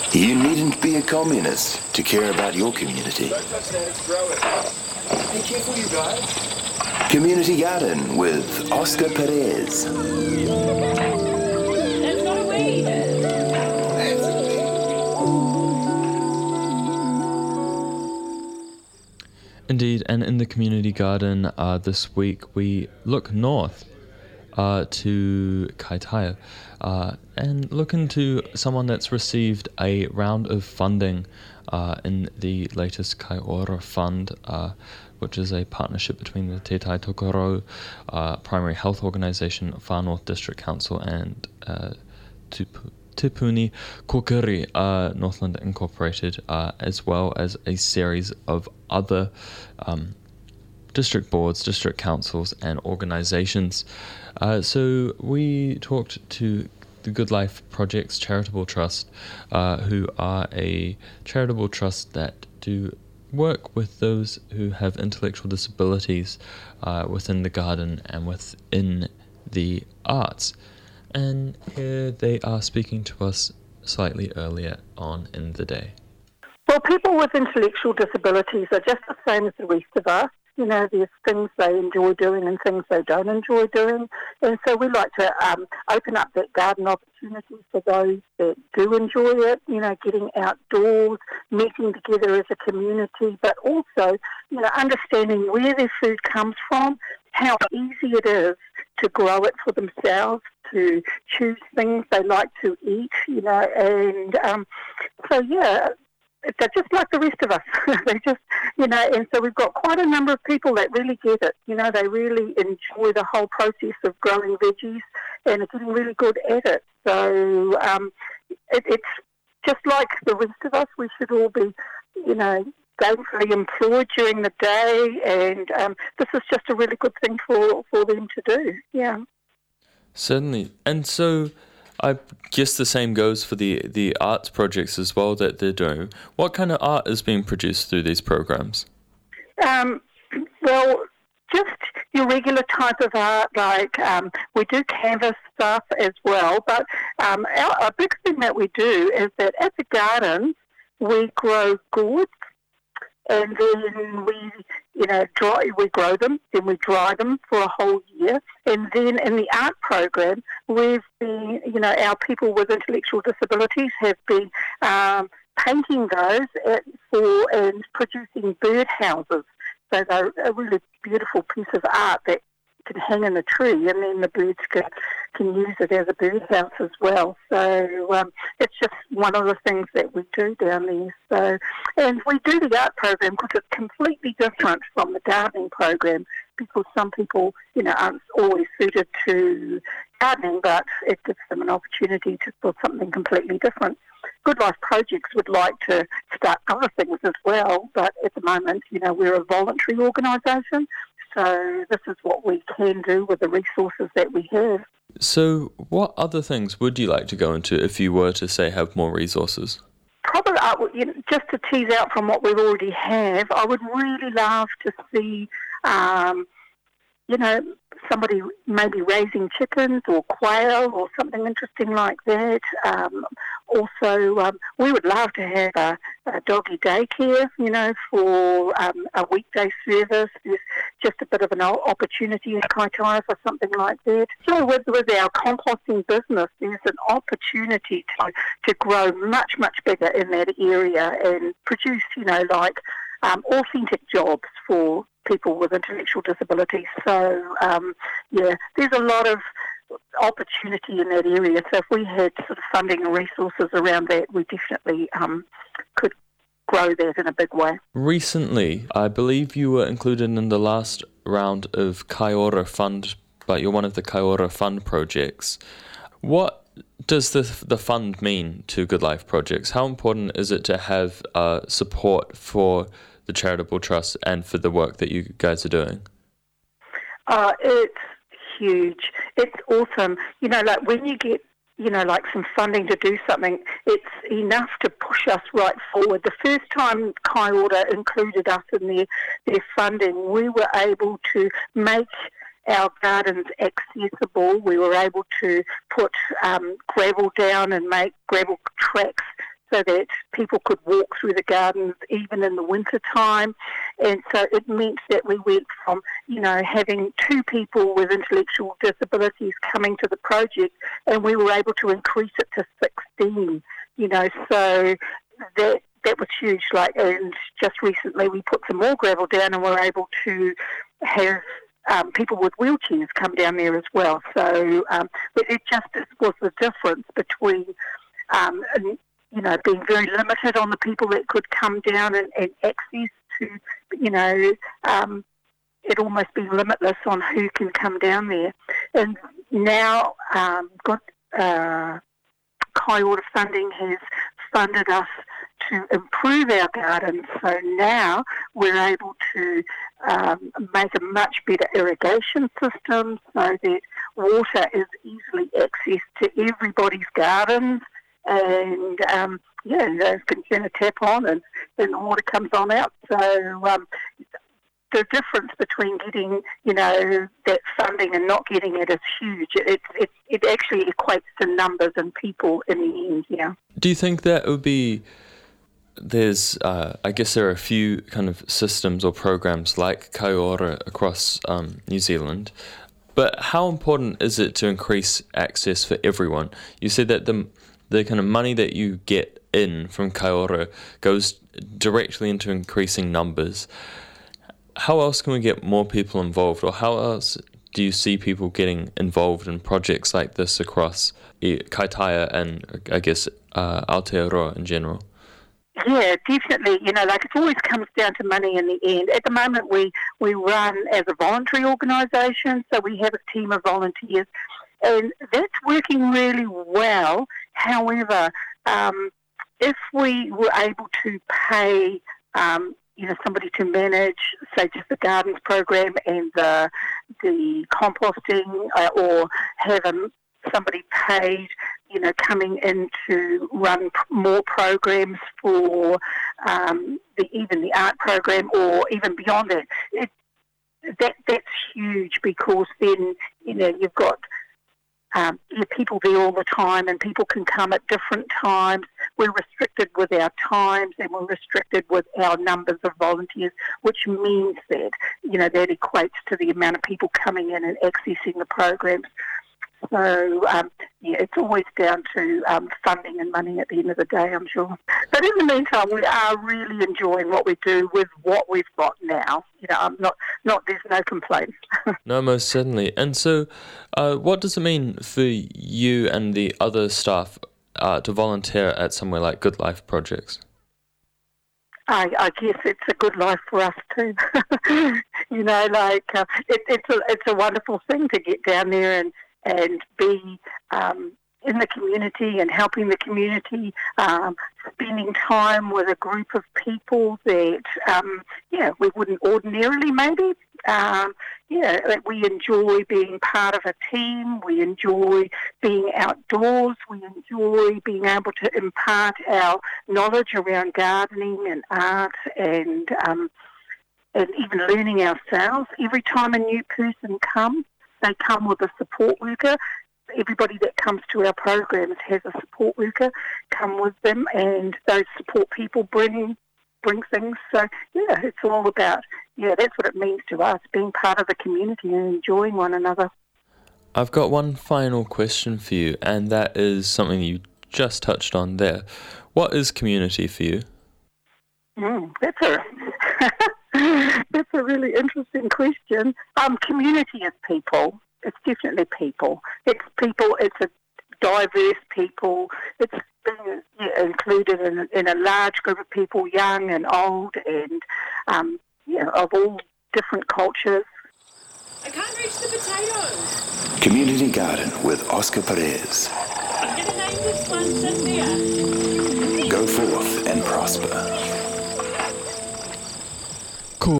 You needn't be a communist to care about your community. Don't touch that, grow it. Be careful, you guys. Community Garden with Oscar Perez. That's not a weed. Indeed, and in the community garden this week we look north to Kaitaia and look into someone that's received a round of funding in the latest Kaiora Fund, which is a partnership between the Te Tai Tokerau Primary Health Organisation, Far North District Council, and Te Puni Kokiri Northland Incorporated, as well as a series of other district boards, district councils, and organisations. So we talked to the Good Life Project's Charitable Trust, who are a charitable trust that do work with those who have intellectual disabilities within the garden and within the arts. And here they are speaking to us slightly earlier on in the day. Well, people with intellectual disabilities are just the same as the rest of us. You know, there's things they enjoy doing and things they don't enjoy doing. And so we like to open up that garden opportunity for those that do enjoy it, you know, getting outdoors, meeting together as a community, but also, you know, understanding where their food comes from, how easy it is to grow it for themselves, to choose things they like to eat, you know, and so, yeah, they're just like the rest of us. They just, you know, and so we've got quite a number of people that really get it. You know, they really enjoy the whole process of growing veggies and are getting really good at it. So it's just like the rest of us. We should all be, you know, gainfully employed during the day, and this is just a really good thing for them to do. Yeah. Certainly. And so I guess the same goes for the arts projects as well that they're doing. What kind of art is being produced through these programs? Well, just your regular type of art, like we do canvas stuff as well, but a big thing that we do is that at the gardens we grow gourds, and then we grow them, then we dry them for a whole year. And then in the art program, we've been, you know, our people with intellectual disabilities have been painting those and producing bird houses. So they're a really beautiful piece of art that can hang in the tree, and then the birds can use it as a birdhouse as well. So it's just one of the things that we do down there. So, and we do the art program because it's completely different from the gardening program, because some people, you know, aren't always suited to gardening, but it gives them an opportunity for something completely different. Good Life Projects would like to start other things as well, but at the moment, you know, we're a voluntary organisation. So this is what we can do with the resources that we have. So what other things would you like to go into if you were to, say, have more resources? Probably, just to tease out from what we already have, I would really love to see, you know, somebody maybe raising chickens or quail or something interesting like that. Also, we would love to have a doggy daycare, you know, for a weekday service. There's just a bit of an opportunity in Kaitaia for something like that. So with our composting business, there's an opportunity to grow much, much bigger in that area and produce, you know, like authentic jobs for people with intellectual disabilities. So, there's a lot of opportunity in that area. So if we had sort of funding and resources around that, we definitely could grow that in a big way. Recently, I believe you were included in the last round of Kaiora Fund, but you're one of the Kaiora Fund projects. What does the fund mean to Good Life Projects? How important is it to have support for the charitable trust and for the work that you guys are doing? It's huge. It's awesome. You know, like when you get, you know, like some funding to do something, it's enough to push us right forward. The first time Kaiora included us in their funding, we were able to make our gardens accessible. We were able to put gravel down and make gravel tracks so that people could walk through the gardens even in the winter time. And so it meant that we went from, having 2 people with intellectual disabilities coming to the project, and we were able to increase it to 16, so that was huge. And just recently we put some more gravel down, and we're able to have people with wheelchairs come down there as well. So it just was the difference between, being very limited on the people that could come down and access to, it almost being limitless on who can come down there. And now Kaiora Funding has funded us to improve our gardens, so now we're able to make a much better irrigation system so that water is easily accessed to everybody's gardens, and you can turn a tap on and the water comes on out. So the difference between getting, that funding and not getting it is huge. It actually equates to numbers and people in the end, yeah. Do you think that would be... There's, I guess there are a few kind of systems or programs like Kaiora across New Zealand, but how important is it to increase access for everyone? You said that the kind of money that you get in from Kaiora goes directly into increasing numbers. How else can we get more people involved, or how else do you see people getting involved in projects like this across Kaitaia and, I guess, Aotearoa in general? Yeah, definitely. It always comes down to money in the end. At the moment, we run as a voluntary organisation, so we have a team of volunteers, and that's working really well. However, if we were able to pay, somebody to manage, say, just the gardens program and the composting, or have somebody paid, coming in to run more programs for even the art program, or even beyond it. That's huge, because then, you've got people there all the time, and people can come at different times. We're restricted with our times, and we're restricted with our numbers of volunteers, which means that, that equates to the amount of people coming in and accessing the programs. So, it's always down to funding and money at the end of the day, I'm sure. But in the meantime, we are really enjoying what we do with what we've got now. There's no complaints. No, most certainly. And so, what does it mean for you and the other staff to volunteer at somewhere like Good Life Projects? I guess it's a good life for us too. It's a wonderful thing to get down there and be in the community and helping the community, spending time with a group of people that, we wouldn't ordinarily maybe. We enjoy being part of a team. We enjoy being outdoors. We enjoy being able to impart our knowledge around gardening and art and even learning ourselves. Every time a new person comes, they come with a support worker. Everybody that comes to our programs has a support worker come with them, and those support people bring things. So, it's all about, that's what it means to us, being part of the community and enjoying one another. I've got one final question for you, and that is something you just touched on there. What is community for you? That's a really interesting question. Community is people. It's definitely people. It's people. It's a diverse people. It's being included in a large group of people, young and old, and of all different cultures. I can't reach the potatoes. Community Garden with Oscar Perez. I'm going to name this one Cynthia. Go forth and prosper.